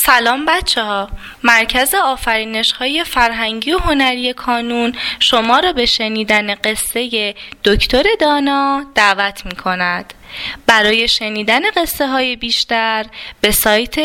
سلام بچه ها. مرکز آفرینش‌های فرهنگی و هنری کانون شما را به شنیدن قصه دکتر دانا دعوت می کند. برای شنیدن قصه های بیشتر به سایت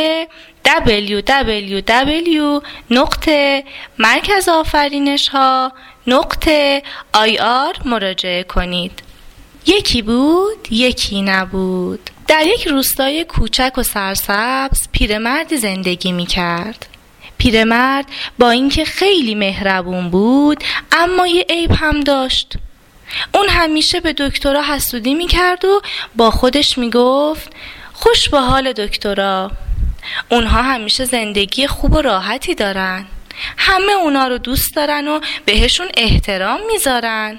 www.مرکزآفرینش‌ها.ir مراجعه کنید. یکی بود یکی نبود. در یک روستای کوچک و سرسبز پیرمردی زندگی می کرد. پیرمرد با اینکه خیلی مهربون بود اما یه عیب هم داشت. اون همیشه به دکترا حسودی می کرد و با خودش می گفت خوش به حال دکترا. اونها همیشه زندگی خوب و راحتی دارن. همه اونا رو دوست دارن و بهشون احترام میذارن.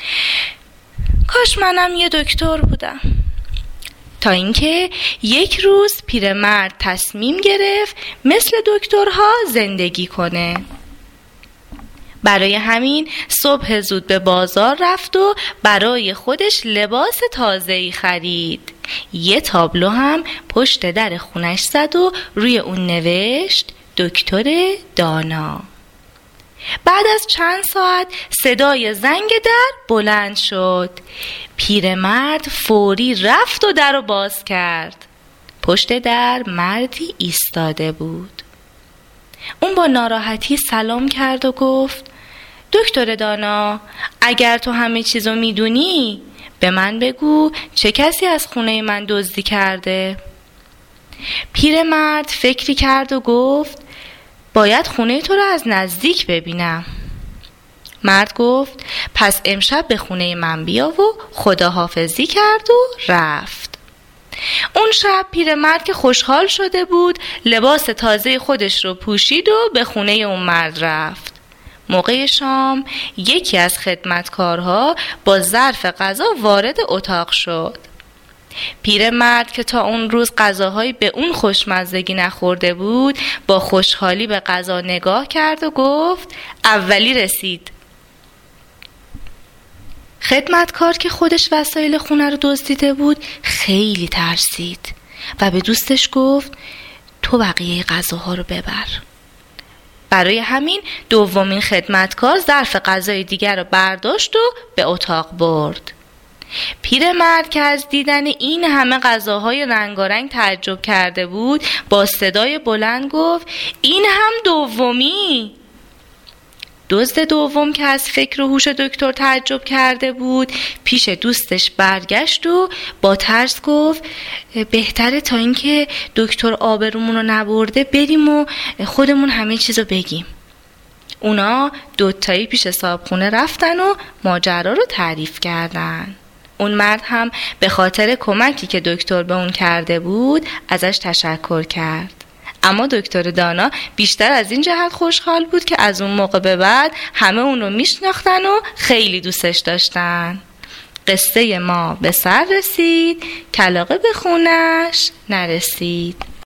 کاش منم یه دکتر بودم. تا اینکه یک روز پیرمرد تصمیم گرفت مثل دکترها زندگی کنه. برای همین صبح زود به بازار رفت و برای خودش لباس تازه‌ای خرید. یه تابلو هم پشت در خونش زد و روی اون نوشت دکتر دانا. بعد از چند ساعت صدای زنگ در بلند شد. پیرمرد فوری رفت و در رو باز کرد. پشت در مردی ایستاده بود. اون با ناراحتی سلام کرد و گفت دکتر دانا، اگر تو همه چیزو میدونی به من بگو چه کسی از خونه من دزدی کرده؟ پیرمرد فکری کرد و گفت باید خونه تو رو از نزدیک ببینم. مرد گفت پس امشب به خونه من بیا و خداحافظی کرد و رفت. اون شب پیرمرد که خوشحال شده بود لباس تازه خودش رو پوشید و به خونه اون مرد رفت. موقع شام یکی از خدمتکارها با ظرف غذا وارد اتاق شد. پیرمرد که تا اون روز غذاهایی به اون خوشمزگی نخورده بود با خوشحالی به غذا نگاه کرد و گفت اولی رسید. خدمتکار که خودش وسایل خونه رو دزدیده بود خیلی ترسید و به دوستش گفت تو بقیه غذاها رو ببر. برای همین دومین خدمتکار ظرف غذای دیگر رو برداشت و به اتاق برد. پیرمرد که از دیدن این همه غذاهای رنگارنگ تعجب کرده بود با صدای بلند گفت این هم دومی. دزد دوم که از فکر و هوش دکتر تعجب کرده بود پیش دوستش برگشت و با ترس گفت بهتره تا اینکه دکتر آبرومون رو نبرده بریم و خودمون همه چیزو بگیم. اونا دوتایی پیش صاحبخونه رفتن و ماجرا رو تعریف کردن. اون مرد هم به خاطر کمکی که دکتر به اون کرده بود ازش تشکر کرد. اما دکتر دانا بیشتر از این جهت خوشحال بود که از اون موقع به بعد همه اون رو میشناختن و خیلی دوستش داشتن. قصه ما به سر رسید، کلاغه به خونش نرسید.